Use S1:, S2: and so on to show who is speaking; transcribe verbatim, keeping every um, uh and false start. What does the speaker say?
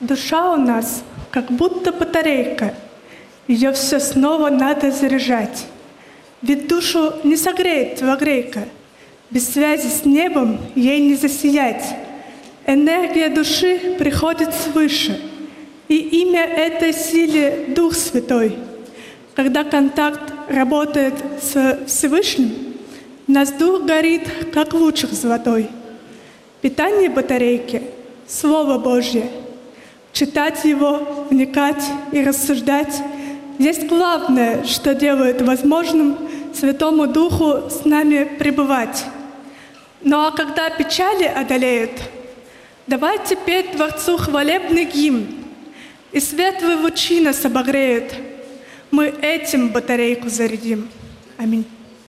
S1: Душа у нас как будто батарейка, ее все снова надо заряжать. Ведь душу не согреет телогрейка, без связи с небом ей не засиять. Энергия души приходит свыше, и имя этой силе — Дух Святой. Когда контакт работает с Всевышним, в нас дух горит, как лучик золотой. Питание батарейки — Слово Божье. Читать его, вникать и рассуждать — есть главное, что делает возможным Святому Духу с нами пребывать. Ну а когда печали одолеют, давайте петь Творцу хвалебный гимн, и светлые лучи нас обогреют. Мы этим батарейку зарядим. Аминь.